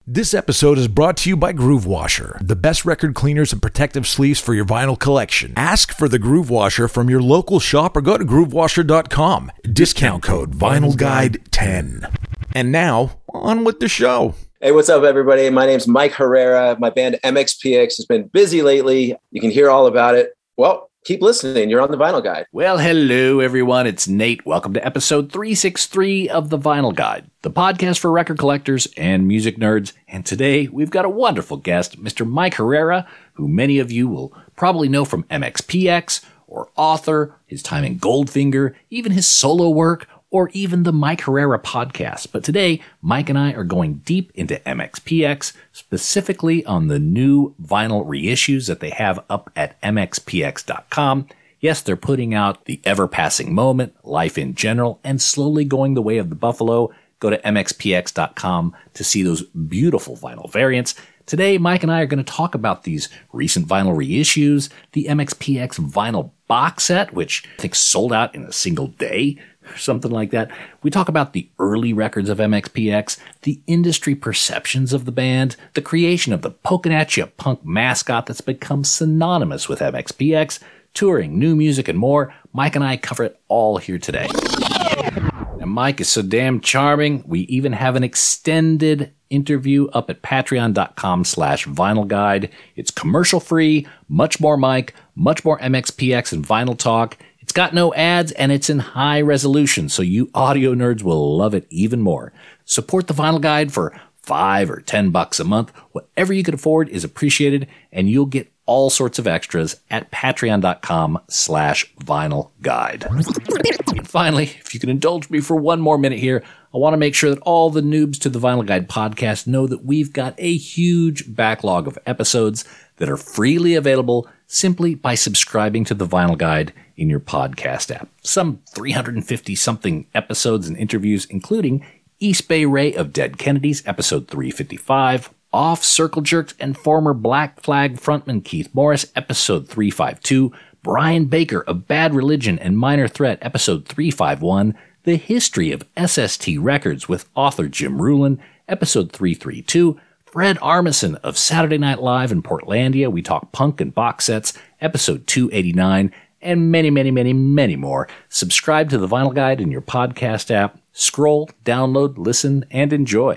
This episode is brought to you by Groove Washer, the best record cleaners and protective sleeves for your vinyl collection. Ask for the Groove Washer from your local shop or go to groovewasher.com. Discount code VinylGuide10. And now, on with the show. Hey, what's up, everybody? My name's Mike Herrera. My band MXPX has been busy lately. You can hear all about it. Well, keep listening. You're on the Vinyl Guide. Well, hello, everyone. It's Nate. Welcome to episode 363 of the Vinyl Guide, the podcast for record collectors and music nerds. And today, we've got a wonderful guest, Mr. Mike Herrera, who many of you will probably know from MXPX or Author, his time in Goldfinger, even his solo work, or even the Mike Herrera podcast. But today, Mike and I are going deep into MXPX, specifically on the new vinyl reissues that they have up at mxpx.com. Yes, they're putting out The Ever-Passing Moment, Life in General, and Slowly Going the Way of the Buffalo. Go to mxpx.com to see those beautiful vinyl variants. Today, Mike and I are going to talk about these recent vinyl reissues, the MXPX vinyl box set, which I think sold out in a single day, or something like that. We talk about the early records of MXPX, the industry perceptions of the band, the creation of the Pokin' At Ya punk mascot that's become synonymous with MXPX, touring, new music, and more. Mike and I cover it all here today. And Mike is so damn charming, we even have an extended interview up at patreon.com/vinylguide. It's commercial free, much more Mike, much more MXPX and vinyl talk. It's got no ads and it's in high resolution, so you audio nerds will love it even more. Support the Vinyl Guide for $5 or $10 a month. Whatever you can afford is appreciated, and you'll get all sorts of extras at patreon.com/vinylguide. And finally, if you can indulge me for one more minute here, I want to make sure that all the noobs to the Vinyl Guide podcast know that we've got a huge backlog of episodes that are freely available simply by subscribing to the Vinyl Guide in your podcast app. Some 350-something episodes and interviews, including East Bay Ray of Dead Kennedys, episode 355, Off Circle Jerks and former Black Flag frontman Keith Morris, episode 352, Brian Baker of Bad Religion and Minor Threat, episode 351, The History of SST Records with author Jim Rulin, episode 332, Fred Armisen of Saturday Night Live in Portlandia, We Talk Punk and Box Sets, episode 289, and many, many, many, many more. Subscribe to the Vinyl Guide in your podcast app. Scroll, download, listen, and enjoy.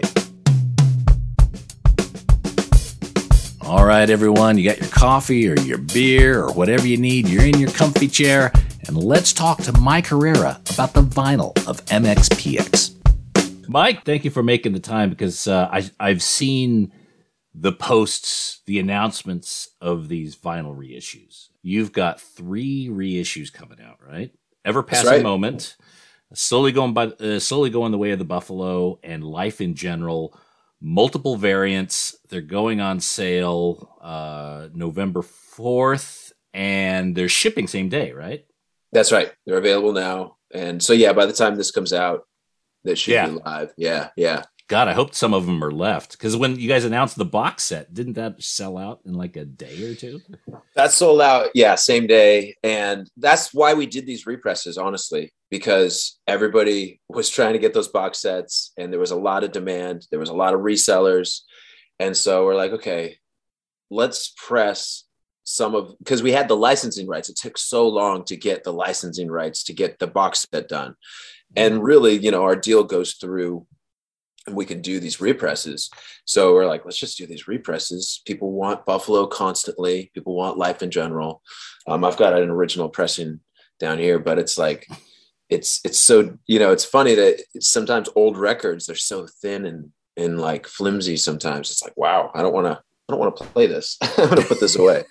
All right, everyone, you got your coffee or your beer or whatever you need. You're in your comfy chair, and let's talk to Mike Herrera about the vinyl of MXPX. Mike, thank you for making the time, because I've seen the posts, the announcements of these vinyl reissues. You've got 3 reissues coming out, right? Ever-Passing Moment, Slowly Going the Way of the Buffalo, and Life in General. Multiple variants. They're going on sale November 4th, and they're shipping same day, right? That's right. They're available now. And so, yeah, by the time this comes out, they should be live. Yeah. God, I hope some of them are left. Because when you guys announced the box set, didn't that sell out in like a day or two? That sold out, same day. And that's why we did these represses, honestly, because everybody was trying to get those box sets, and there was a lot of demand. There was a lot of resellers. And so we're like, okay, let's press because we had the licensing rights. It took so long to get the licensing rights to get the box set done. And really, our deal goes through, and we can do these represses. So we're like, let's just do these represses. People want Buffalo constantly. People want Life in General. I've got an original pressing down here, but it's like, it's so, it's funny that sometimes old records, they're so thin and like flimsy sometimes. It's like, wow, I don't want to play this. I'm going to put this away.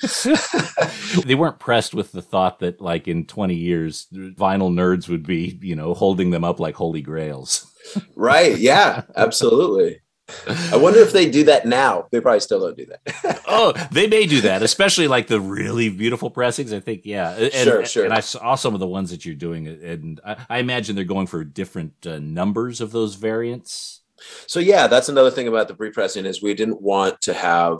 They weren't pressed with the thought that like in 20 years, vinyl nerds would be, holding them up like holy grails. Right. Yeah, absolutely. I wonder if they do that now. They probably still don't do that. Oh, they may do that, especially like the really beautiful pressings. I think, yeah. And, sure. And I saw some of the ones that you're doing, and I imagine they're going for different numbers of those variants. So, yeah, that's another thing about the repressing is we didn't want to have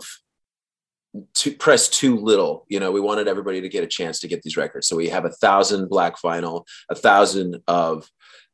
to press too little. We wanted everybody to get a chance to get these records. So we have 1,000 black vinyl, 1,000 of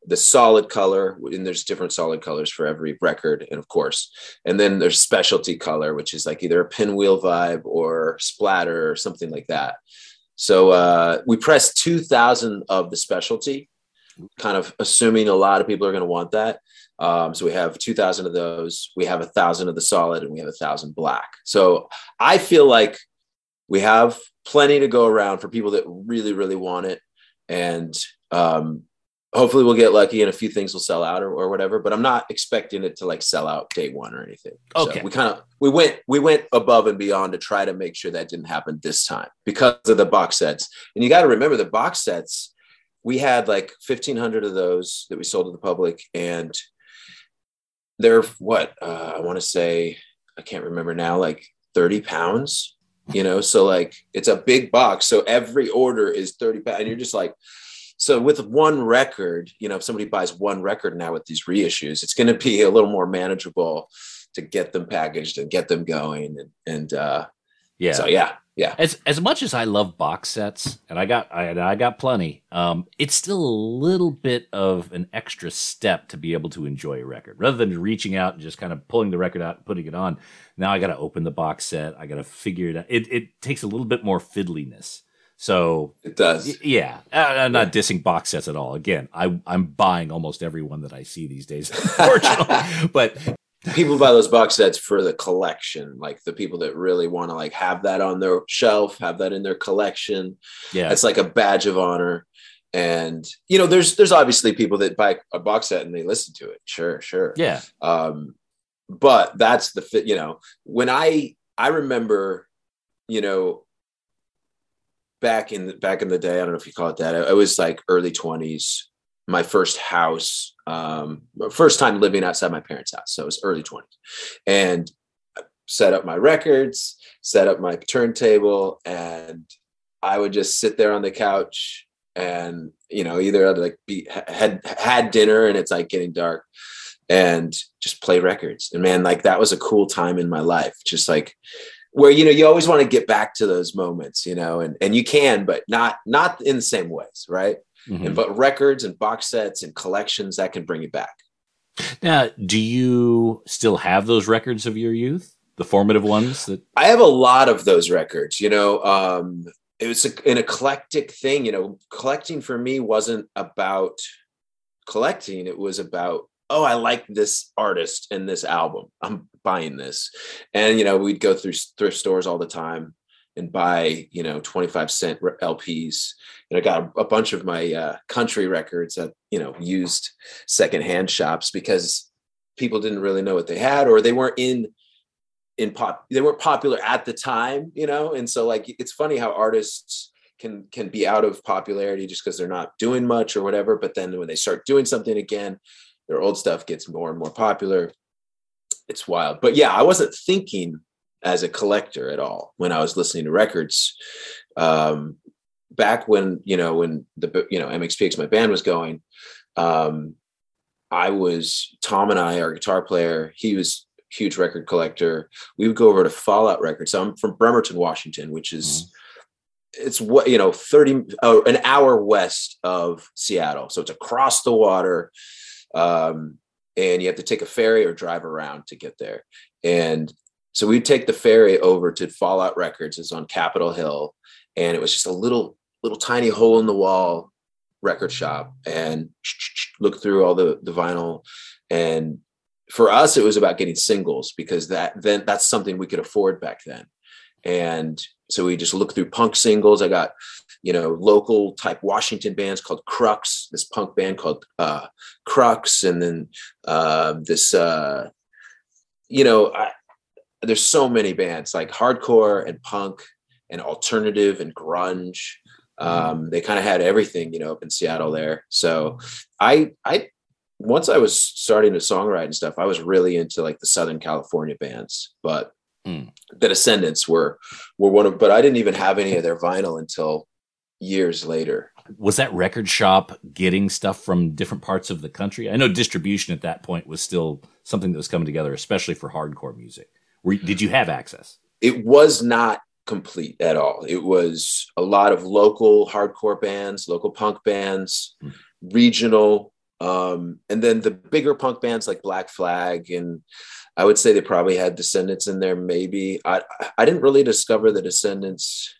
the solid color, and there's different solid colors for every record, and of course, and then there's specialty color, which is like either a pinwheel vibe or splatter or something like that. So we pressed 2,000 of the specialty, kind of assuming a lot of people are going to want that. So we have 2,000 of those. We have 1,000 of the solid, and we have 1,000 black. So I feel like we have plenty to go around for people that really, really want it. And hopefully we'll get lucky and a few things will sell out or whatever, but I'm not expecting it to like sell out day one or anything. Okay. So we went above and beyond to try to make sure that didn't happen this time because of the box sets. And you got to remember the box sets, we had like 1,500 of those that we sold to the public, and they're I want to say, I can't remember now, like 30 pounds, so like it's a big box. So every order is 30 pounds, and you're just like, so with one record, if somebody buys one record now with these reissues, it's going to be a little more manageable to get them packaged and get them going. Yeah. So yeah. As much as I love box sets, and I got plenty, it's still a little bit of an extra step to be able to enjoy a record rather than reaching out and just kind of pulling the record out and putting it on. Now I got to open the box set. I got to figure it out. It takes a little bit more fiddliness. So it does. Yeah. I'm not dissing box sets at all. Again, I'm buying almost every one that I see these days, unfortunately. But people buy those box sets for the collection, like the people that really want to like have that on their shelf, have that in their collection. Yeah. It's like a badge of honor. And, there's obviously people that buy a box set and they listen to it. Sure. Yeah. But that's the fit, when I remember, back in the day, I don't know if you call it that. I was like early 20s, my first house, first time living outside my parents' house. So it was early 20s, and I set up my records, set up my turntable, and I would just sit there on the couch and, either I'd like had dinner and it's like getting dark and just play records. And man, like that was a cool time in my life. Just like, where, you always want to get back to those moments, and you can, but not in the same ways. Right. Mm-hmm. But records and box sets and collections that can bring you back. Now, do you still have those records of your youth, the formative ones? That I have a lot of those records, it was an eclectic thing, collecting for me wasn't about collecting. It was about, oh, I like this artist and this album, I'm buying this. And, we'd go through thrift stores all the time and buy, 25-cent LPs. And I got a bunch of my country records at, used secondhand shops because people didn't really know what they had, or they weren't they weren't popular at the time, And so like, it's funny how artists can be out of popularity just because they're not doing much or whatever. But then when they start doing something again, their old stuff gets more and more popular. It's wild. But yeah, I wasn't thinking as a collector at all when I was listening to records. Back when, when the, MXPX, my band, was going, Tom and I, our guitar player, he was a huge record collector. We would go over to Fallout Records. So I'm from Bremerton, Washington, which is, it's what, an hour west of Seattle. So it's across the water. And you have to take a ferry or drive around to get there. And so we'd take the ferry over to Fallout Records. It's on Capitol Hill. And it was just a little tiny hole in the wall record shop, and look through all the vinyl. And for us, it was about getting singles because that's something we could afford back then. And so we just looked through punk singles. I got, local type Washington bands called Crux, this punk band called Crux. And then there's so many bands like hardcore and punk and alternative and grunge. They kind of had everything, up in Seattle there. So I once I was starting to songwrite and stuff, I was really into like the Southern California bands, but the Descendants were one of, but I didn't even have any of their vinyl until years later. Was that record shop getting stuff from different parts of the country? I know distribution at that point was still something that was coming together, especially for hardcore music. Did you have access? It was not complete at all. It was a lot of local hardcore bands, local punk bands, regional And then the bigger punk bands like Black Flag, and I would say they probably had Descendants in there. Maybe I didn't really discover the Descendants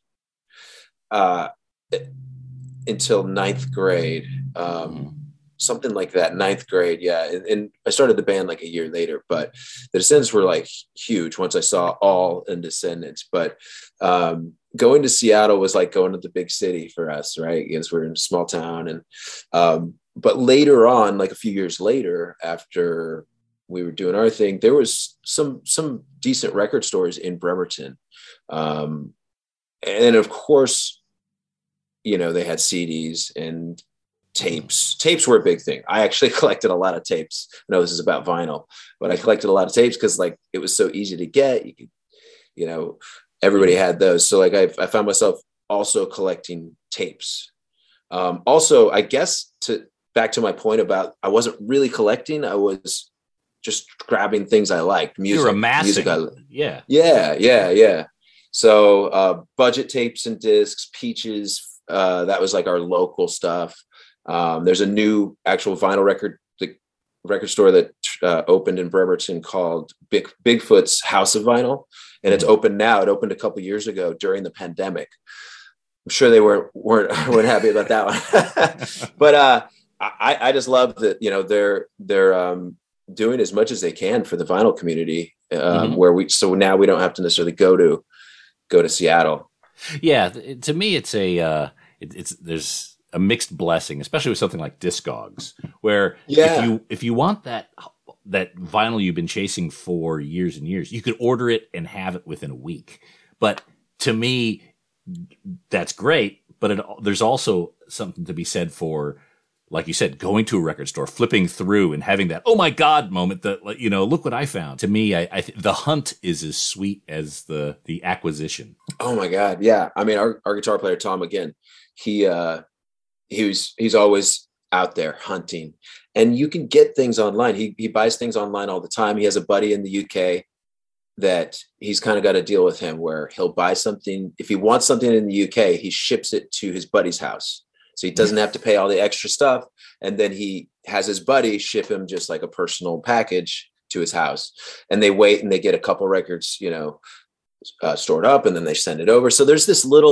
until ninth grade, something like that. Ninth grade, yeah. And I started the band like a year later. But the Descendants were like huge once I saw All and Descendants. But going to Seattle was like going to the big city for us, right? Because we're in a small town, and but later on, like a few years later, after we were doing our thing, there was some decent record stores in Bremerton. And of course, you know, they had CDs and tapes. Tapes were a big thing. I actually collected a lot of tapes. I know this is about vinyl, but I collected a lot of tapes because like it was so easy to get. You could, you know, everybody had those. So like I found myself also collecting tapes. Also, I guess back to my point about I wasn't really collecting. I was just grabbing things I liked. Music. You're amassing. Yeah. So Budget tapes and discs, Peaches. That was like our local stuff. There's a new actual vinyl record store that opened in Bremerton called Bigfoot's House of Vinyl, and it's open now. It opened a couple years ago during the pandemic. I'm sure they weren't happy about that one, but I just love that, you know, they're doing as much as they can for the vinyl community, so now we don't have to necessarily go to Seattle. Yeah, to me, it's there's a mixed blessing, especially with something like Discogs, where if you want that vinyl you've been chasing for years and years, you could order it and have it within a week. But to me, that's great. But there's also something to be said for, like you said, going to a record store, flipping through and having that, oh my God moment that, you know, look what I found. To me, the hunt is as sweet as the acquisition. Oh my God. Yeah. I mean, our guitar player, Tom, again, he's always out there hunting, and you can get things online. He buys things online all the time. He has a buddy in the UK that he's kind of got a deal with him where he'll buy something. If he wants something in the UK, he ships it to his buddy's house. So he doesn't have to pay all the extra stuff. And then he has his buddy ship him just like a personal package to his house. And they wait and they get a couple records, you know, stored up, and then they send it over. So there's this little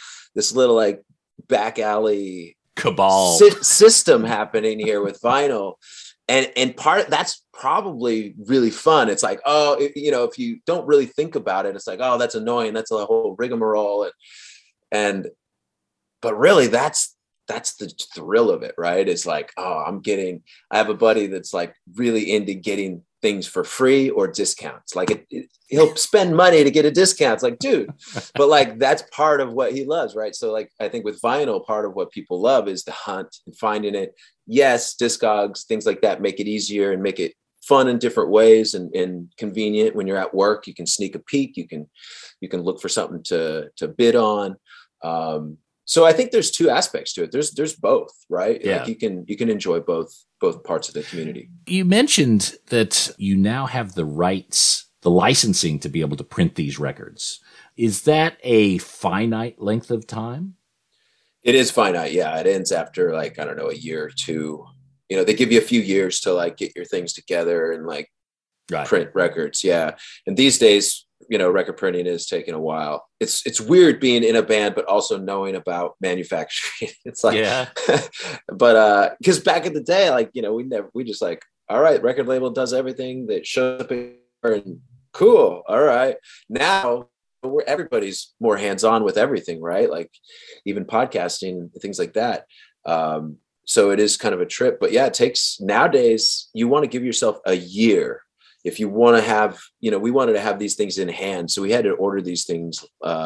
back alley cabal system happening here with vinyl. And that's probably really fun. It's like, you know, if you don't really think about it, it's like, oh, that's annoying. That's a whole rigmarole. But really that's the thrill of it, right? It's like, I have a buddy that's like really into getting things for free or discounts. Like he'll spend money to get a discount. It's like, dude, but like, that's part of what he loves. Right. So like, I think with vinyl, part of what people love is the hunt and finding it. Yes. Discogs, things like that make it easier and make it fun in different ways and convenient. When you're at work, you can sneak a peek. You can look for something to bid on. So I think there's two aspects to it. There's both, right? Yeah. Like you can enjoy both parts of the community. You mentioned that you now have the rights, the licensing to be able to print these records. Is that a finite length of time? It is finite. Yeah. It ends after like, I don't know, a year or two. You know, they give you a few years to like get your things together and like print records. Yeah. And these days, you know, record printing is taking a while. It's weird being in a band, but also knowing about manufacturing. It's like, but because back in the day, like, you know, we just like, all right, record label does everything that shows up and cool. All right. Now everybody's more hands-on with everything, right? Like even podcasting, things like that. So it is kind of a trip, but yeah, it takes, nowadays you want to give yourself a year. If you want to have, you know, we wanted to have these things in hand. So we had to order these things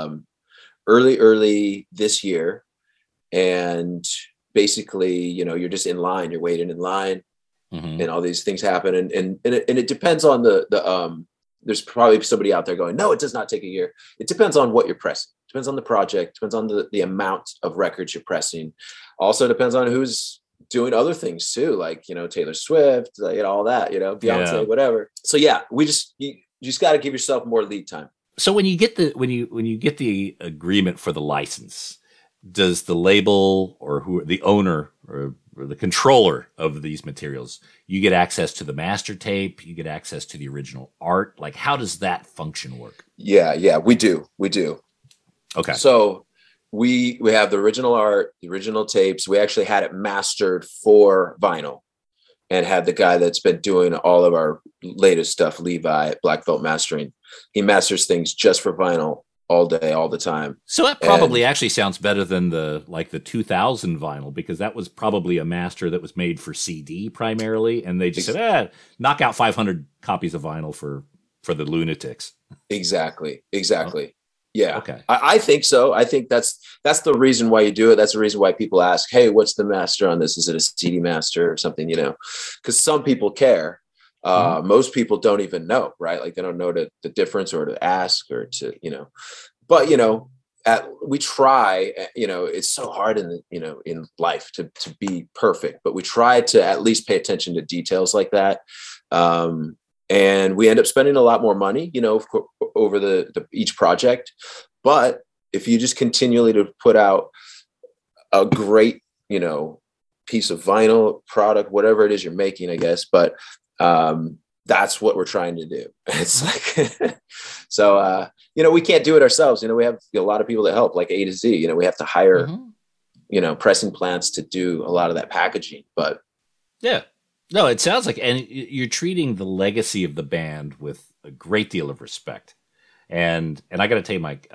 early this year. And basically, you know, you're just in line, you're waiting in line and all these things happen. And it depends on there's probably somebody out there going, no, it does not take a year. It depends on what you're pressing. It depends on the project, depends on the amount of records you're pressing. Also depends on who's doing other things too, like, you know, Taylor Swift, like, all that, you know, Beyonce, whatever. So yeah, you just got to give yourself more lead time. So when you get the agreement for the license, does the label or the owner or or the controller of these materials, you get access to the master tape, you get access to the original art. Like, how does that function work? Yeah, we do. Okay. So we have the original art, the original tapes. We actually had it mastered for vinyl and had the guy that's been doing all of our latest stuff, Levi at Black Belt Mastering. He masters things just for vinyl all day, all the time. So that probably actually sounds better than the 2000 vinyl, because that was probably a master that was made for CD primarily. And they just said, knock out 500 copies of vinyl for the lunatics. Exactly. Oh. Yeah. Okay. I think so. I think that's the reason why you do it. That's the reason why people ask, hey, what's the master on this? Is it a CD master or something, because some people care. Most people don't even know, right? Like they don't know the difference or to ask or to, but, we try, it's so hard in life to be perfect, but we try to at least pay attention to details like that. And we end up spending a lot more money, over the each project. But if you just continually to put out a great, piece of vinyl product, whatever it is you're making, I guess, but that's what we're trying to do. It's like, so, we can't do it ourselves. We have a lot of people that help, like A to Z, we have to hire, pressing plants to do a lot of that packaging, but yeah. No, it sounds like, and you're treating the legacy of the band with a great deal of respect. And I got to tell you, Mike,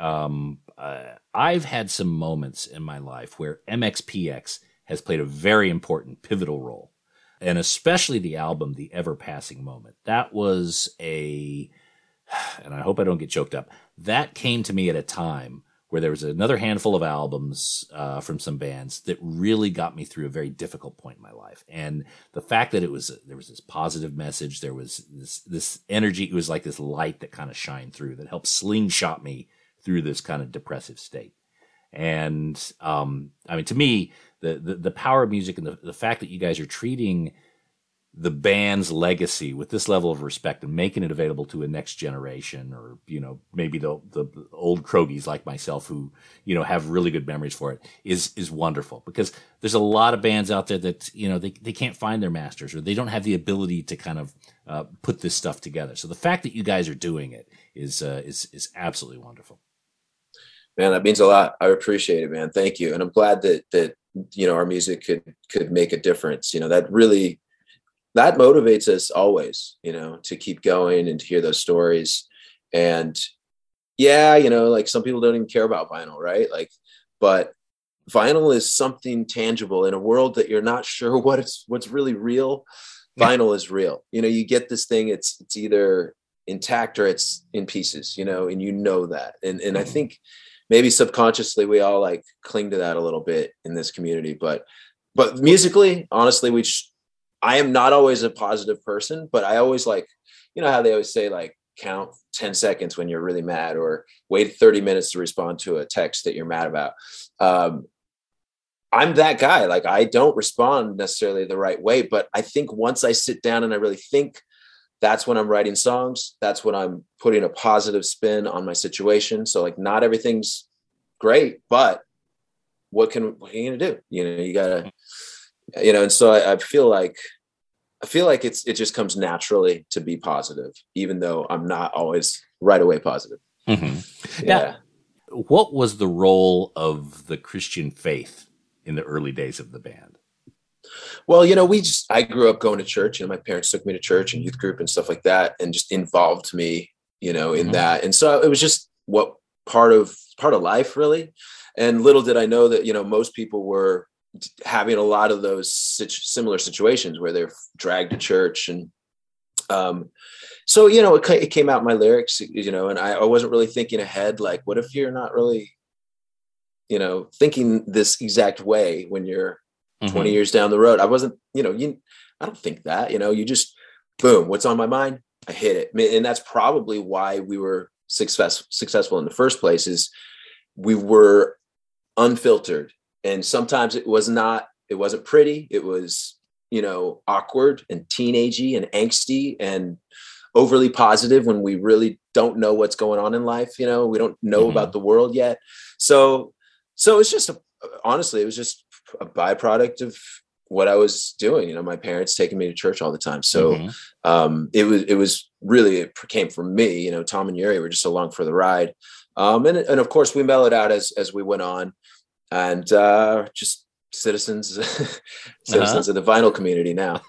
I've had some moments in my life where MXPX has played a very important, pivotal role, and especially the album, The Ever Passing Moment. That was and I hope I don't get choked up, that came to me at a time where there was another handful of albums from some bands that really got me through a very difficult point in my life. And the fact that there was this positive message, there was this energy, it was like this light that kind of shined through that helped slingshot me through this kind of depressive state. And to me, the power of music and the fact that you guys are treating the band's legacy with this level of respect and making it available to a next generation, or, maybe the old crogies like myself who, have really good memories for it, is wonderful, because there's a lot of bands out there that, they can't find their masters, or they don't have the ability to kind of put this stuff together. So the fact that you guys are doing it is absolutely wonderful. Man, that means a lot. I appreciate it, man. Thank you. And I'm glad that our music could make a difference. That motivates us always, to keep going and to hear those stories. And yeah, like some people don't even care about vinyl, right? But vinyl is something tangible in a world that you're not sure what's really real. Vinyl is real. You get this thing, it's either intact or it's in pieces, and that. And I think maybe subconsciously we all cling to that a little bit in this community, but musically, honestly, I am not always a positive person, but I always how they always say, count 10 seconds when you're really mad, or wait 30 minutes to respond to a text that you're mad about. I'm that guy. I don't respond necessarily the right way, but I think once I sit down and I really think, that's when I'm writing songs. That's when I'm putting a positive spin on my situation. So not everything's great, but what are you going to do? You gotta, and so I feel like it just comes naturally to be positive, even though I'm not always right away positive. Mm-hmm. Yeah. Now, what was the role of the Christian faith in the early days of the band? Well, I grew up going to church, and my parents took me to church and youth group and stuff like that, and just involved me, in that. And so it was just part of life, really. And little did I know that, most people were having a lot of those similar situations where they're dragged to church. And so, it came out in my lyrics, and I wasn't really thinking ahead. What if you're not really, thinking this exact way when you're 20 years down the road? I wasn't, I don't think that, you just, boom, what's on my mind? I hit it. And that's probably why we were successful in the first place, is we were unfiltered. And sometimes it wasn't pretty. It was, awkward and teenagey and angsty and overly positive when we really don't know what's going on in life. We don't know about the world yet. So it's just, honestly, it was just a byproduct of what I was doing. You know, my parents taking me to church all the time. So it came from me. You know, Tom and Yuri were just along for the ride. And of course we mellowed out as we went on, and just citizens of the vinyl community now.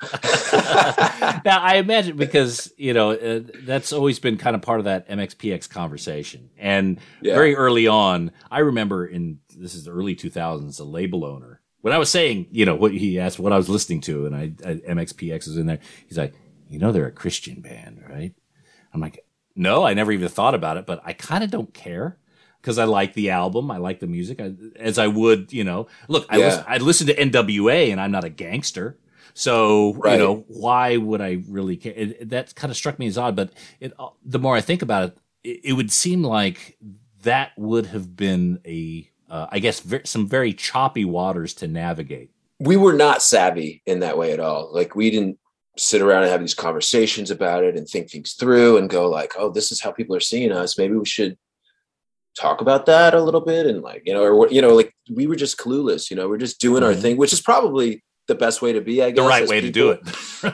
Now, I imagine because, you know, that's always been kind of part of that MXPX conversation. And very early on, I remember this is the early 2000s, a label owner, when I was saying, you know, what he asked what I was listening to, and MXPX was in there. He's like, you know, they're a Christian band, right? I'm like, no, I never even thought about it, but I kind of don't care. Because I like the album, I like the music, as I would, you know. Look, I listen to NWA, and I'm not a gangster, so you know, why would I really care? That kind of struck me as odd, but the more I think about it, it would seem like that would have been I guess, some very choppy waters to navigate. We were not savvy in that way at all. Like, we didn't sit around and have these conversations about it and think things through and go like, oh, this is how people are seeing us. Maybe we should talk about that a little bit. And like, you know, or, you know, like we were just clueless, you know, we're just doing our thing, which is probably the best way to be, I guess. The right way to do it.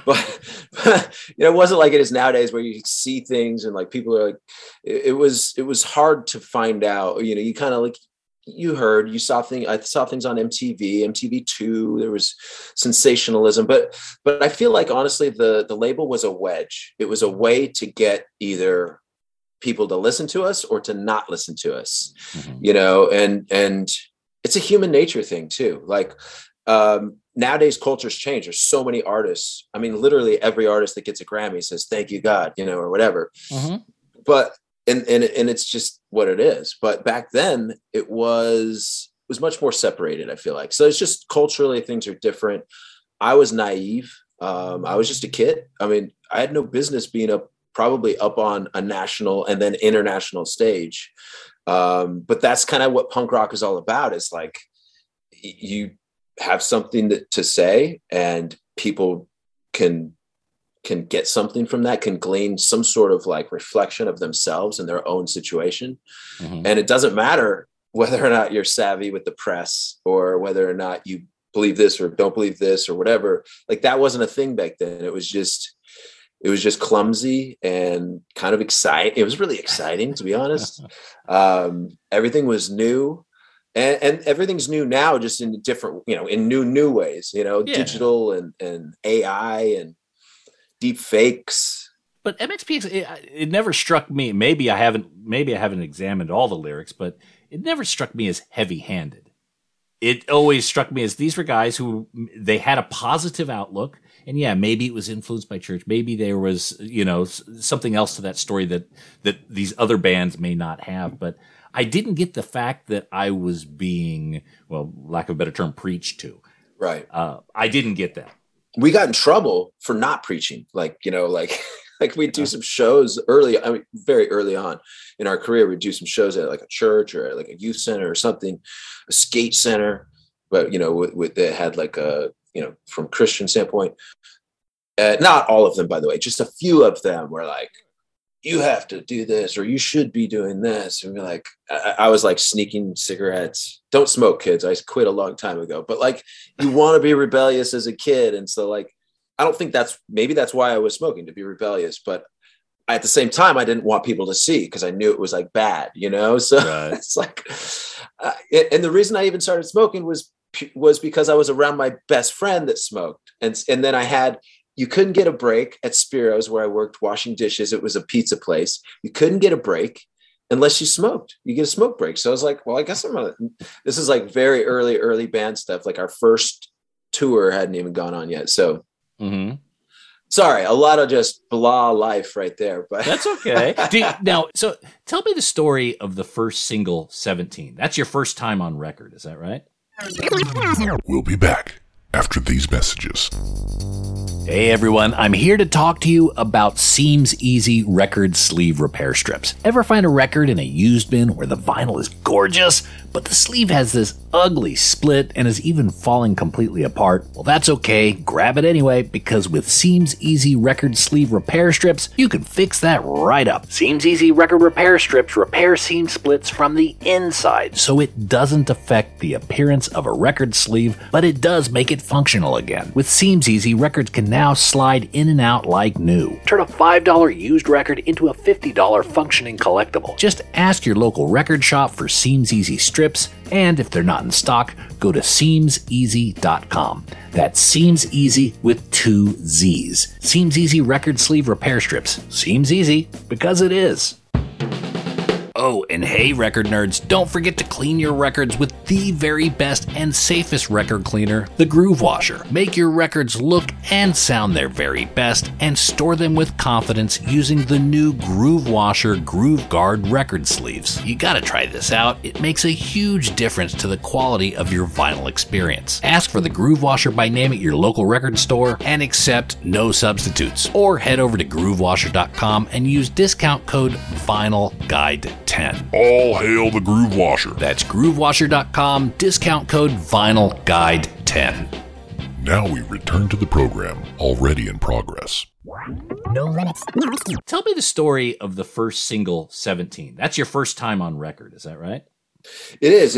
but, you know, it wasn't like it is nowadays where you see things and like people are like, it was hard to find out, you know, you kind of like, I saw things on MTV2, there was sensationalism, but I feel like honestly, the label was a wedge. It was a way to get either people to listen to us or to not listen to us, you know, and it's a human nature thing too. Like, nowadays culture's changed. There's so many artists. I mean, literally every artist that gets a Grammy says, thank you, God, you know, or whatever. But, and it's just what it is. But back then it was much more separated, I feel like. So it's just culturally things are different. I was naive. I was just a kid. I mean, I had no business being probably up on a national and then international stage. But that's kind of what punk rock is all about. Is like, you have something to say and people can get something from that, can glean some sort of like reflection of themselves and their own situation. And it doesn't matter whether or not you're savvy with the press or whether or not you believe this or don't believe this or whatever. Like, that wasn't a thing back then. It was just clumsy and kind of exciting. It was really exciting, to be honest. Everything was new, and everything's new now, just in different, you know, in new ways, you know, digital and AI and deep fakes. But MXPX, it never struck me. Maybe I haven't examined all the lyrics, but it never struck me as heavy-handed. It always struck me as these were guys who, they had a positive outlook. And yeah, maybe it was influenced by church. Maybe there was, you know, something else to that story that these other bands may not have. But I didn't get the fact that I was being, well, lack of a better term, preached to. Right. I didn't get that. We got in trouble for not preaching. Like, you know, like we'd do some shows very early on in our career. We'd do some shows at like a church or at like a youth center or something, a skate center. But, you know, they had like a, you know, from a Christian standpoint, not all of them, by the way, just a few of them were like, you have to do this, or you should be doing this. And we're like, I was like sneaking cigarettes. Don't smoke, kids. I quit a long time ago, but like, you want to be rebellious as a kid. And so like, I don't think maybe that's why I was smoking, to be rebellious, but at the same time, I didn't want people to see, because I knew it was like bad, you know? So It's like, and the reason I even started smoking was because I was around my best friend that smoked. And then you couldn't get a break at Spiro's, where I worked washing dishes. It was a pizza place. You couldn't get a break unless you smoked. You get a smoke break. So I was like, well, I guess this is like very early band stuff. Like, our first tour hadn't even gone on yet. So sorry, a lot of just blah life right there, but that's okay. So tell me the story of the first single, 17. That's your first time on record. Is that right? We'll be back after these messages. Hey everyone, I'm here to talk to you about Seems Easy record sleeve repair strips. Ever find a record in a used bin where the vinyl is gorgeous, but the sleeve has this ugly split and is even falling completely apart? Well, that's okay. Grab it anyway, because with Seems Easy record sleeve repair strips, you can fix that right up. Seems Easy record repair strips repair seam splits from the inside, so it doesn't affect the appearance of a record sleeve, but it does make it functional again. With Seems Easy, records can now slide in and out like new. Turn a $5 used record into a $50 functioning collectible. Just ask your local record shop for Seems Easy strips, and if they're not in stock, go to SeemsEasy.com. That's Seems Easy with 2 Z's. Seems Easy record sleeve repair strips. Seems easy because it is. Oh, and hey, record nerds, don't forget to clean your records with the very best and safest record cleaner, the Groove Washer. Make your records look and sound their very best and store them with confidence using the new Groove Washer Groove Guard record sleeves. You gotta try this out. It makes a huge difference to the quality of your vinyl experience. Ask for the Groove Washer by name at your local record store and accept no substitutes. Or head over to groovewasher.com and use discount code VINYLGUIDE10. All hail the Groove Washer. That's groovewasher.com, discount code VINYLGUIDE10. Now we return to the program, already in progress. No limits. Tell me the story of the first single, 17. That's your first time on record, is that right? It is.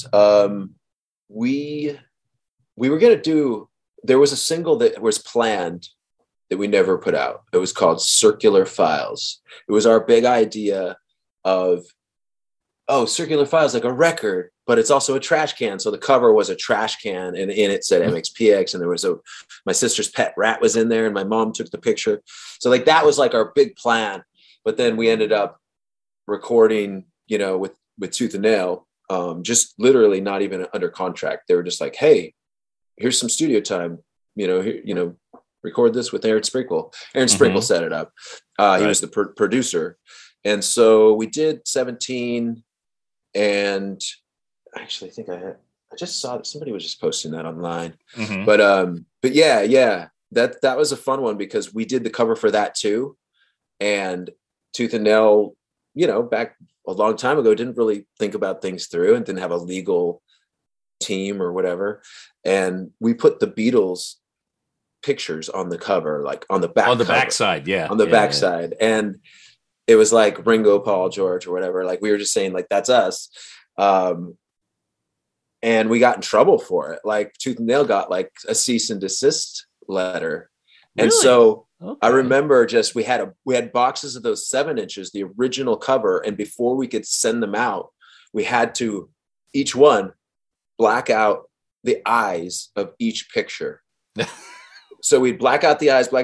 We were going to do, there was a single that was planned that we never put out. It was called Circular Files. It was our big idea of, Circular Files, like a record, but it's also a trash can. So the cover was a trash can, and in it said MXPX, and there was my sister's pet rat was in there, and my mom took the picture. So like that was like our big plan. But then we ended up recording, with Tooth and Nail, just literally not even under contract. They were just like, hey, here's some studio time, record this with Aaron Sprinkle. Aaron Sprinkle set it up. He was the producer. And so we did 17, and actually I think I just saw that somebody was just posting that online. But yeah, that was a fun one because we did the cover for that too. And Tooth and Nail, back a long time ago, didn't really think about things through and didn't have a legal team or whatever. And we put the Beatles pictures on the cover, like on the back, on the backside. Yeah. On the backside. And it was like Ringo, Paul, George, or whatever. Like we were just saying, like, that's us. And we got in trouble for it. Like Tooth and Nail got like a cease and desist letter. Really? And so Okay. I remember we had boxes of those 7 inches, the original cover. And before we could send them out, we had to each one black out the eyes of each picture. So we'd black out the eyes.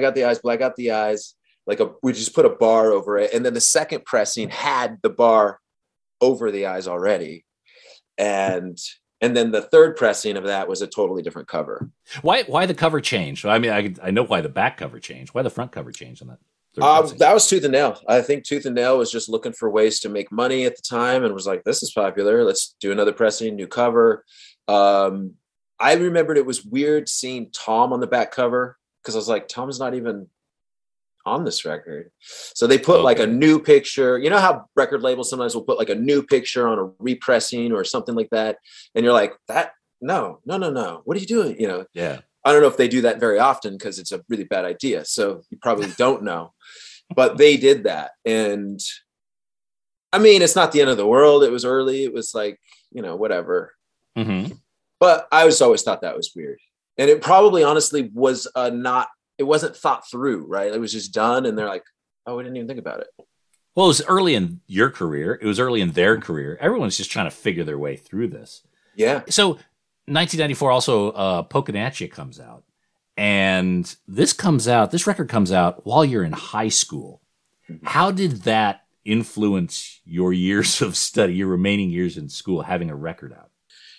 We just put a bar over it. And then the second pressing had the bar over the eyes already. And then the third pressing of that was a totally different cover. Why the cover changed? I mean, I know why the back cover changed. Why the front cover changed on that? That was Tooth and Nail. I think Tooth and Nail was just looking for ways to make money at the time and was like, this is popular. Let's do another pressing, new cover. I remembered it was weird seeing Tom on the back cover because I was like, Tom's not even on this record. So they put like a new picture. You know how record labels sometimes will put like a new picture on a repressing or something like that. And you're like, no. What are you doing? Yeah. I don't know if they do that very often because it's a really bad idea. So you probably don't know, but they did that. And I mean, it's not the end of the world. It was early. It was like, whatever. Mm-hmm. But I always thought that was weird. And it probably honestly was it wasn't thought through, right? It was just done. And they're like, oh, we didn't even think about it. Well, it was early in your career. It was early in their career. Everyone's just trying to figure their way through this. Yeah. So 1994 also, Pocanaccia comes out. And this record comes out while you're in high school. How did that influence your years of study, your remaining years in school, having a record out?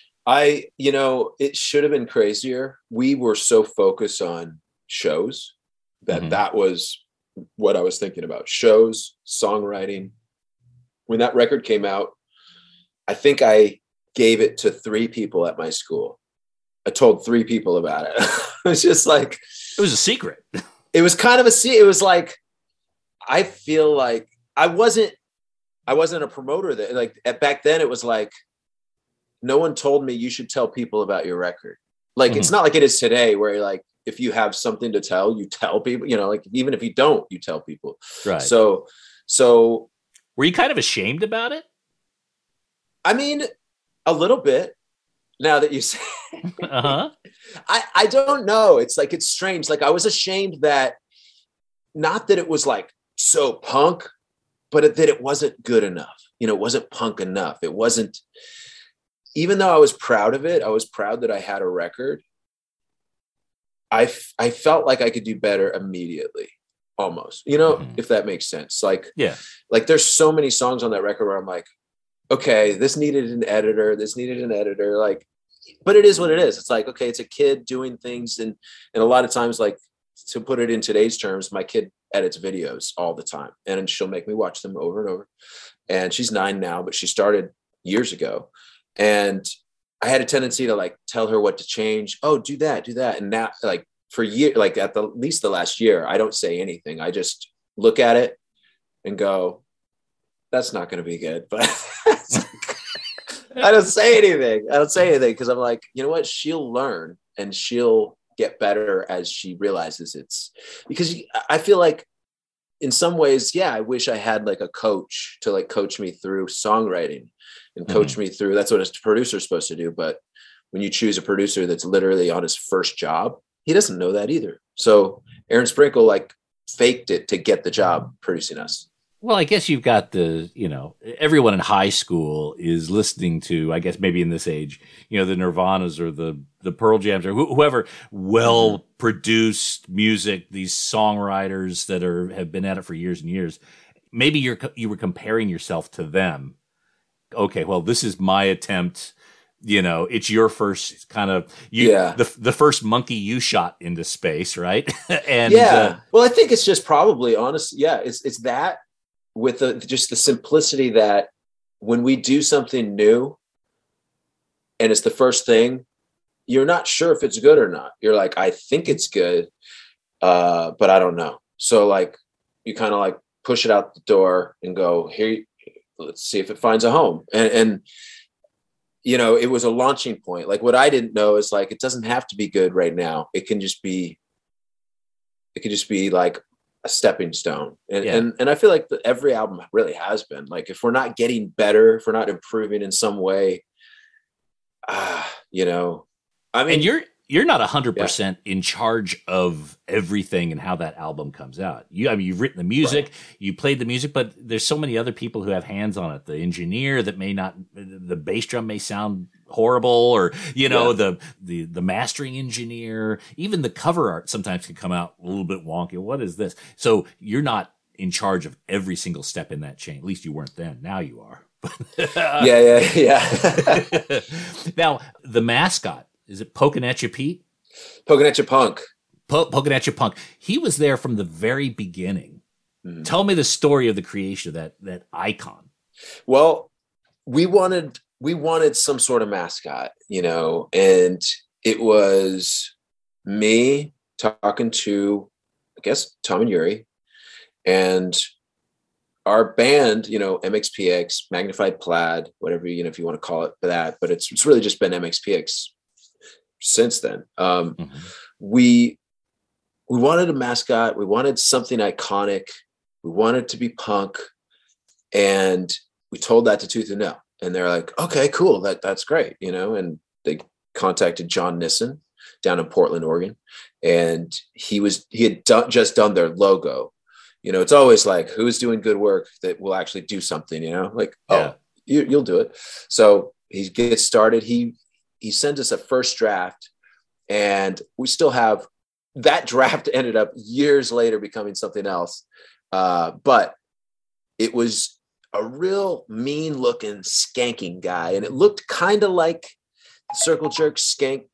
It should have been crazier. We were so focused on shows that was what I was thinking about. Shows, songwriting. When that record came out, I think I gave it to 3 people at my school. I told 3 people about it. It was just like, it was a secret. It was kind of a secret. It was like, I feel like I wasn't a promoter that like back then it was like, no one told me you should tell people about your record. Like, it's not like it is today where you're like, if you have something to tell, you tell people, like even if you don't, you tell people. Right. So were you kind of ashamed about it? I mean, a little bit. Now that you say, Uh-huh. I don't know. It's like, it's strange. Like I was ashamed that, not that it was like so punk, but that it wasn't good enough. It wasn't punk enough. It wasn't, even though I was proud of it, I was proud that I had a record. I felt like I could do better immediately, almost, if that makes sense. Like, Yeah. Like there's so many songs on that record where I'm like, okay, this needed an editor. Like, but it is what it is. It's like, okay, it's a kid doing things. And a lot of times, like, to put it in today's terms, my kid edits videos all the time, and she'll make me watch them over and over. And she's 9 now, but she started years ago. And I had a tendency to like tell her what to change. Oh, do that. And now, like, for years, like at least the last year, I don't say anything. I just look at it and go, that's not going to be good. But I don't say anything. Because I'm like, you know what? She'll learn and she'll get better as she realizes it's, because I feel like in some ways, yeah, I wish I had like a coach to like coach me through songwriting and coach me through. That's what a producer is supposed to do. But when you choose a producer that's literally on his first job, he doesn't know that either. So Aaron Sprinkle like faked it to get the job producing us. Well, I guess you've got everyone in high school is listening to, I guess maybe in this age, the Nirvanas or the Pearl Jams or whoever well-produced music, these songwriters that have been at it for years and years. Maybe you were comparing yourself to them. Okay, well, this is my attempt. It's your first kind of the first monkey you shot into space, right? And well, I think it's just probably honest. Yeah, it's that. With just the simplicity that when we do something new and it's the first thing, you're not sure if it's good or not. You're like, I think it's good, but I don't know. So like, you kind of like push it out the door and go, here, let's see if it finds a home. And it was a launching point. Like what I didn't know is like, it doesn't have to be good right now. It could just be like a stepping stone. And I feel like every album really has been. Like if we're not getting better, if we're not improving in some way, I mean, and you're not 100% in charge of everything and how that album comes out. You've written the music, you played the music, but there's so many other people who have hands on it. The engineer that the bass drum may sound horrible, or the mastering engineer, even the cover art sometimes can come out a little bit wonky. What is this? So you're not in charge of every single step in that chain. At least you weren't then. Now you are. Yeah. Now the mascot. Is it Poking at You, Pete? Poking at You Punk. Poking at You Punk. He was there from the very beginning. Mm-hmm. Tell me the story of the creation of that icon. Well, we wanted some sort of mascot, and it was me talking to, I guess, Tom and Yuri, and our band, MXPX, Magnified Plaid, whatever, if you want to call it that, but it's really just been MXPX since then. We wanted a mascot. We wanted something iconic. We wanted to be punk. And we told that to Tooth and Nail. And they're like, okay, cool. That's great. And they contacted John Nissen down in Portland, Oregon. And he had just done their logo. It's always like, who's doing good work that will actually do something, you'll do it. So he gets started. He sends us a first draft, and we still have that draft. Ended up years later becoming something else. But it was a real mean looking skanking guy. And it looked kind of like Circle Jerk skanking,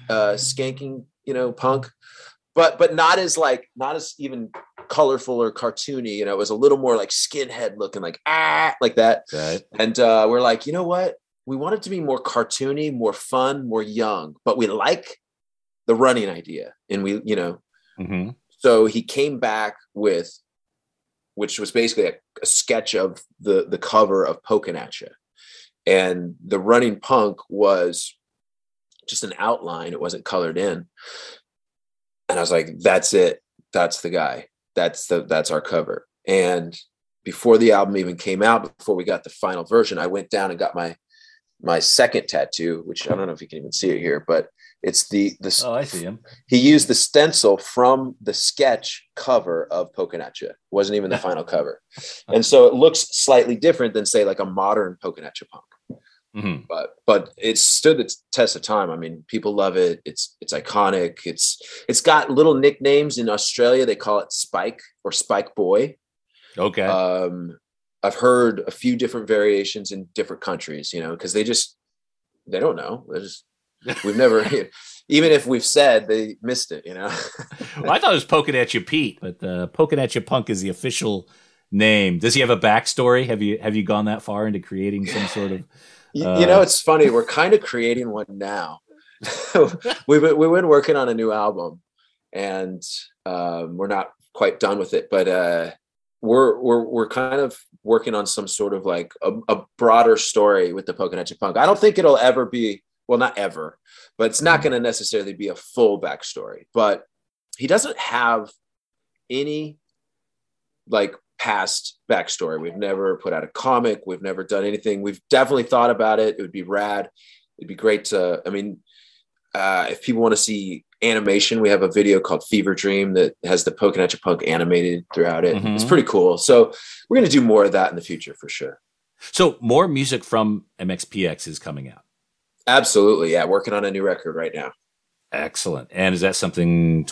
punk, but not as even colorful or cartoony. It was a little more like skinhead looking, like that. Right. And we're like, you know what? We want it to be more cartoony, more fun, more young, but we like the running idea. And we, so he came back with, which was basically a sketch of the cover of Poking at You. And the running punk was just an outline. It wasn't colored in. And I was like, that's it. That's the guy. That's our cover. And before the album even came out, before we got the final version, I went down and got my my second tattoo, which I don't know if you can even see it here, but it's the Oh, I see him. He used the stencil from the sketch cover of Poking at Ya. It wasn't even the final cover. And so it looks slightly different than, say, like a modern Poking at Ya punk. Mm-hmm. But it stood the test of time. I mean, people love it. It's iconic. It's got little nicknames in Australia. They call it Spike or Spike Boy. Okay. I've heard a few different variations in different countries, you know, because they don't know. We've never, even if we've said, they missed it, you know. Well, I thought it was Poking at Ya Pete, but Poking at Ya Punk is the official name. Does he have a backstory? Have you gone that far into creating some sort of? You know, it's funny. We're kind of creating one now. We've been working on a new album, and we're not quite done with it, but we're kind of working on some sort of like a broader story with the Poking at Ya Punk. I don't think it'll ever be. Well, not ever, but it's not going to necessarily be a full backstory. But he doesn't have any like past backstory. We've never put out a comic. We've never done anything. We've definitely thought about it. It would be rad. It'd be great to, I mean, if people want to see animation, we have a video called Fever Dream that has the Poking at Ya Punk animated throughout it. Mm-hmm. It's pretty cool. So we're going to do more of that in the future for sure. So more music from MXPX is coming out. Absolutely. Yeah. Working on a new record right now. Excellent. And is that something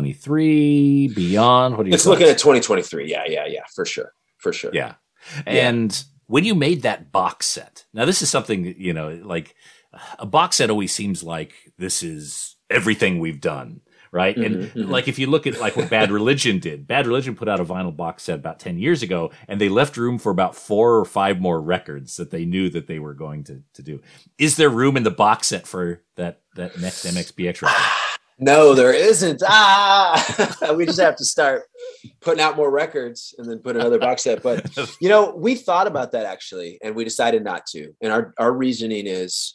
2023 beyond? What do you It's looking at 2023. Yeah. For sure. Yeah. And when you made that box set, now this is something, you know, like a box set always seems like this is everything we've done. Right. And like, if you look at like what Bad Religion did, Bad Religion put out a vinyl box set about 10 years ago, and they left room for about 4 or 5 more records that they knew that they were going to do. Is there room in the box set for that next MXPX record? No, there isn't. We just have to start putting out more records and then put another box set. But, you know, we thought about that actually, and we decided not to. And our reasoning is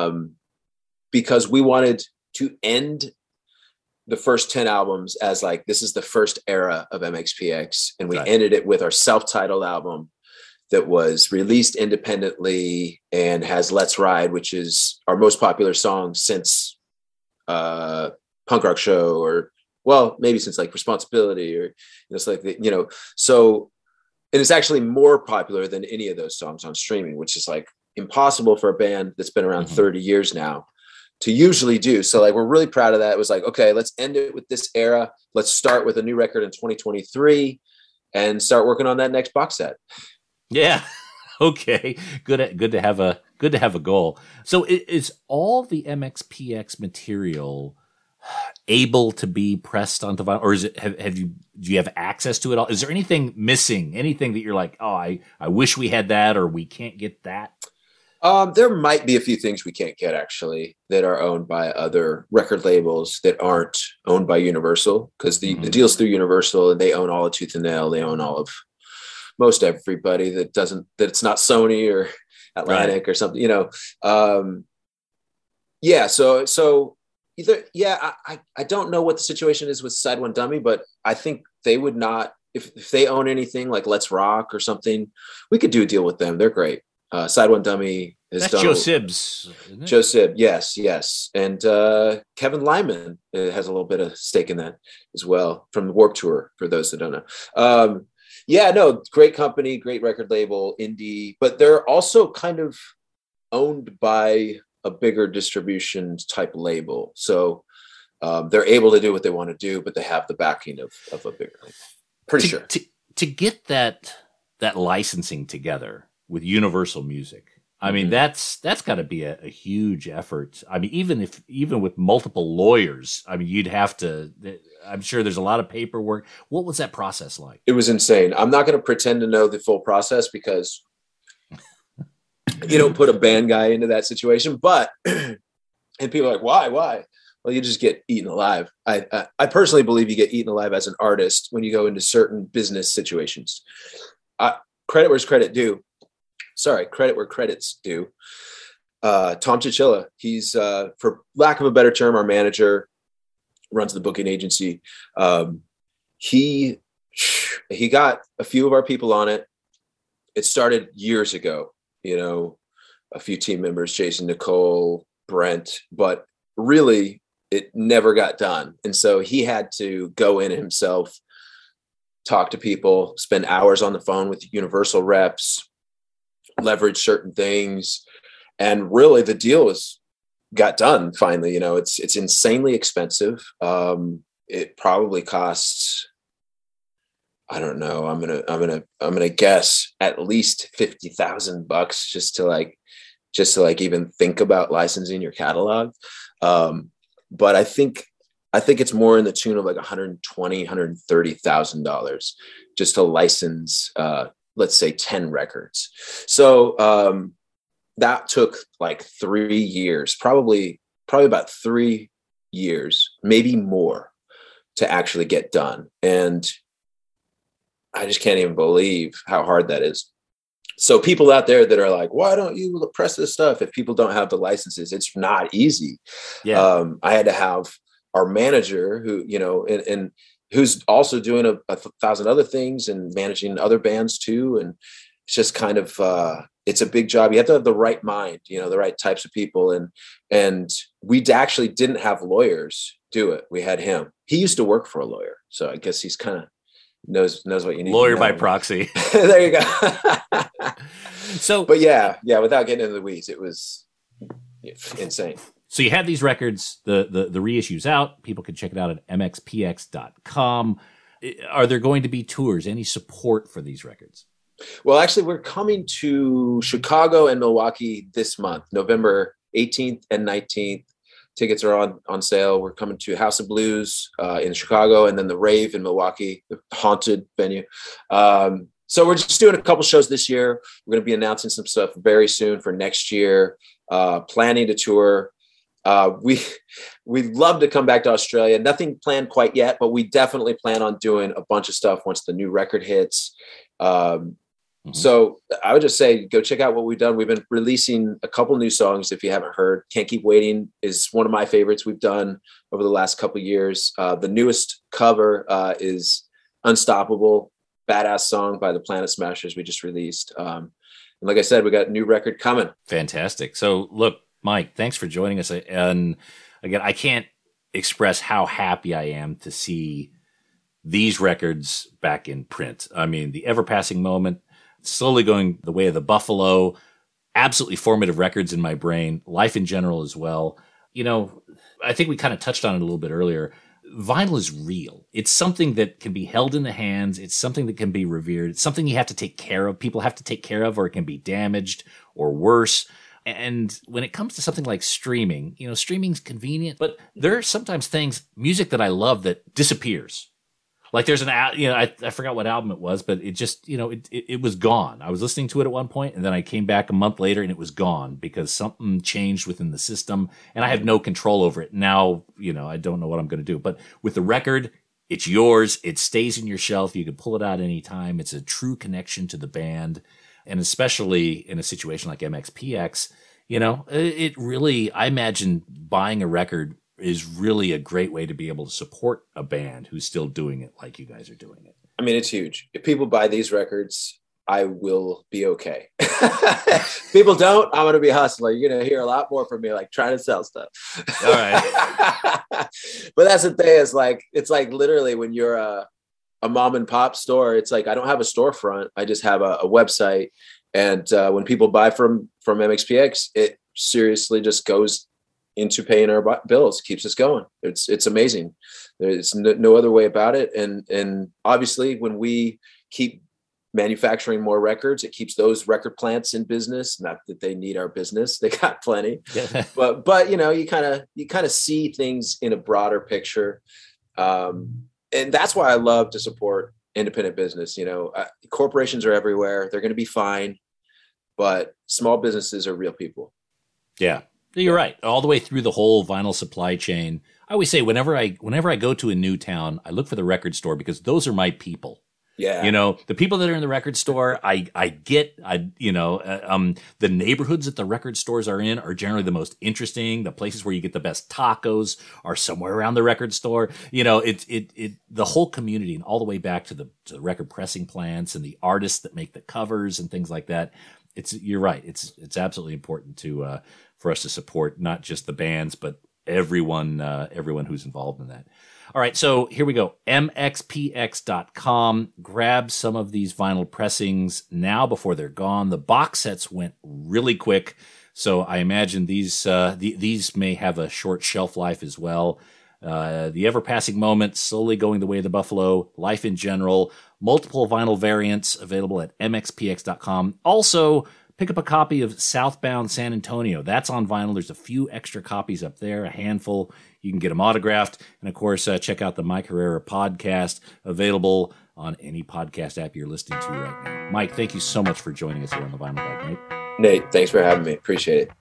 because we wanted to end the first 10 albums as like, this is the first era of MXPX. And we ended it with our self-titled album that was released independently and has Let's Ride, which is our most popular song since Punk Rock Show, or, well, maybe since like Responsibility, or it's like, you know, so, and it's actually more popular than any of those songs on streaming, which is like impossible for a band that's been around 30 years now to usually do. So like, we're really proud of that. It was like, okay, let's end it with this era. Let's start with a new record in 2023 and start working on that next box set. Yeah. Okay. Good to have a goal. So is all the MXPX material able to be pressed onto vinyl, or is it, do you have access to it all? Is there anything missing? Anything that you're like, oh, I wish we had that, or we can't get that? There might be a few things we can't get actually that are owned by other record labels that aren't owned by Universal, because the deal's through Universal and they own all of Tooth and Nail. They own all of most everybody that it's not Sony or Atlantic or something, you know? So either, I don't know what the situation is with Side One Dummy, but I think they would not, if they own anything like Let's Rock or something, we could do a deal with them. They're great. Side One Dummy has done. Joe Sibbs. Isn't it? Joe Sibb, yes. And Kevin Lyman has a little bit of stake in that as well, from the Warped Tour, for those that don't know. Great company, great record label, indie, but they're also kind of owned by a bigger distribution type label. So they're able to do what they want to do, but they have the backing of a bigger label. Pretty sure. To get that licensing together with Universal Music, I mean, that's got to be a huge effort. I mean, even with multiple lawyers, I mean, you'd have to, I'm sure there's a lot of paperwork. What was that process like? It was insane. I'm not going to pretend to know the full process because you don't put a band guy into that situation, but, and people are like, why? Well, you just get eaten alive. I personally believe you get eaten alive as an artist when you go into certain business situations. Credit where's credit due. Credit where credit's due. Tom Chichilla, he's, for lack of a better term, our manager, runs the booking agency. He got a few of our people on it. It started years ago, you know, a few team members, Jason, Nicole, Brent, but really it never got done. And so he had to go in himself, talk to people, spend hours on the phone with Universal reps, leverage certain things. And really the deal got done finally. You know, it's insanely expensive. It probably costs, I don't know, I'm gonna guess at least $50,000 just to even think about licensing your catalog. But I think it's more in the tune of like $130,000 just to license, let's say 10 records. So that took like 3 years, probably about 3 years, maybe more, to actually get done. And I just can't even believe how hard that is. So people out there that are like, why don't you press this stuff if people don't have the licenses? It's not easy. Yeah. I had to have our manager who, you know, and who's also doing a 1,000 other things and managing other bands too. And it's just kind of, it's a big job. You have to have the right mind, you know, the right types of people. And we actually didn't have lawyers do it. We had him. He used to work for a lawyer. So I guess he's kind of knows what you need. Lawyer by proxy. There you go. So, but yeah, without getting into the weeds, it was insane. So you had these records, the reissues out. People can check it out at mxpx.com. Are there going to be tours? Any support for these records? Well, actually, we're coming to Chicago and Milwaukee this month, November 18th and 19th. Tickets are on sale. We're coming to House of Blues in Chicago, and then the Rave in Milwaukee, the haunted venue. So we're just doing a couple shows this year. We're going to be announcing some stuff very soon for next year, planning to tour. We'd love to come back to Australia. Nothing planned quite yet, but we definitely plan on doing a bunch of stuff once the new record hits. So I would just say, go check out what we've done. We've been releasing a couple new songs. If you haven't heard, Can't Keep Waiting is one of my favorites we've done over the last couple of years. The newest cover is Unstoppable, badass song by the Planet Smashers we just released. And like I said, we got a new record coming. Fantastic. So look, Mike, thanks for joining us. And again, I can't express how happy I am to see these records back in print. I mean, The Ever Passing Moment, slowly going the way of the buffalo, absolutely formative records in my brain, life in general as well. You know, I think we kind of touched on it a little bit earlier. Vinyl is real. It's something that can be held in the hands. It's something that can be revered. It's something you have to take care of. People have to take care of, or it can be damaged or worse. And when it comes to something like streaming, you know, streaming's convenient, but there are sometimes music that I love that disappears. Like there's I forgot what album it was, but it just, you know, it was gone. I was listening to it at one point, and then I came back a month later and it was gone because something changed within the system and I have no control over it. Now, you know, I don't know what I'm going to do. But with the record, it's yours. It stays in your shelf. You can pull it out anytime. It's a true connection to the band. And especially in a situation like MXPX, you know, it really, I imagine buying a record is really a great way to be able to support a band who's still doing it like you guys are doing it. I mean, it's huge. If people buy these records, I will be okay. People don't, I'm going to be hustling. You're going to hear a lot more from me, like trying to sell stuff. All right. But that's the thing, is like, it's like literally when you're a mom and pop store, it's like, I don't have a storefront. I just have a website. And when people buy from MXPX, it seriously just goes into paying our bills, keeps us going. It's amazing. There's no other way about it. And obviously when we keep manufacturing more records, it keeps those record plants in business. Not that they need our business, they got plenty. but you know, you kind of see things in a broader picture. And that's why I love to support independent business. You know, corporations are everywhere. They're going to be fine, but small businesses are real people. Yeah. You're right. All the way through the whole vinyl supply chain. I always say whenever I go to a new town, I look for the record store because those are my people. Yeah. You know, the people that are in the record store, the neighborhoods that the record stores are in are generally the most interesting. The places where you get the best tacos are somewhere around the record store. You know, the whole community, and all the way back to the record pressing plants and the artists that make the covers and things like that. you're right. It's absolutely important to for us to support not just the bands, but everyone who's involved in that. All right, so here we go. MXPX.com. Grab some of these vinyl pressings now before they're gone. The box sets went really quick, so I imagine these may have a short shelf life as well. The Ever-Passing Moment, Slowly Going the Way of the Buffalo, Life in General, multiple vinyl variants available at MXPX.com. Also, pick up a copy of Southbound San Antonio. That's on vinyl. There's a few extra copies up there, a handful. You can get them autographed. And, of course, check out the Mike Herrera podcast, available on any podcast app you're listening to right now. Mike, thank you so much for joining us here on the Vinyl Guide, Nate. Nate, thanks for having me. Appreciate it.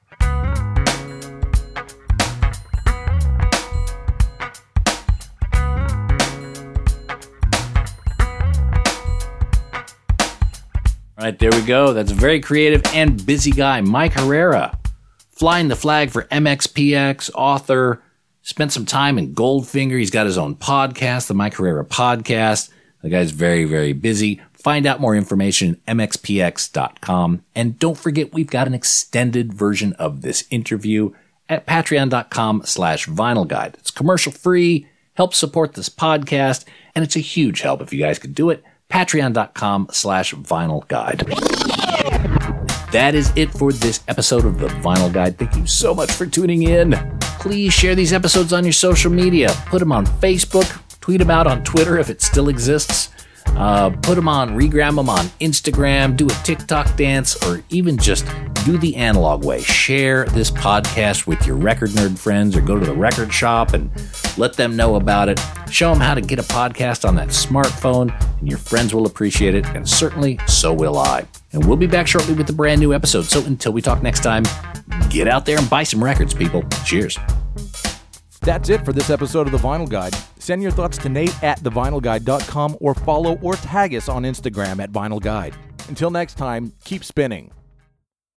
All right, there we go. That's a very creative and busy guy, Mike Herrera, flying the flag for MXPX, author, spent some time in Goldfinger. He's got his own podcast, the Mike Herrera Podcast. The guy's very, very busy. Find out more information at MXPX.com. And don't forget, we've got an extended version of this interview at Patreon.com/Vinyl Guide. It's commercial free, helps support this podcast, and it's a huge help if you guys could do it. Patreon.com/Vinyl Guide. That is it for this episode of the Vinyl Guide. Thank you so much for tuning in. Please share these episodes on your social media. Put them on Facebook. Tweet them out on Twitter if it still exists. Put them on, regram them on Instagram. Do a TikTok dance, or even just do the analog way. Share this podcast with your record nerd friends, or go to the record shop and let them know about it. Show them how to get a podcast on that smartphone, and your friends will appreciate it, and certainly so will I. And we'll be back shortly with a brand new episode. So until we talk next time, get out there and buy some records, people. Cheers. That's it for this episode of The Vinyl Guide. Send your thoughts to Nate at thevinylguide.com, or follow or tag us on Instagram at Vinyl Guide. Until next time, keep spinning.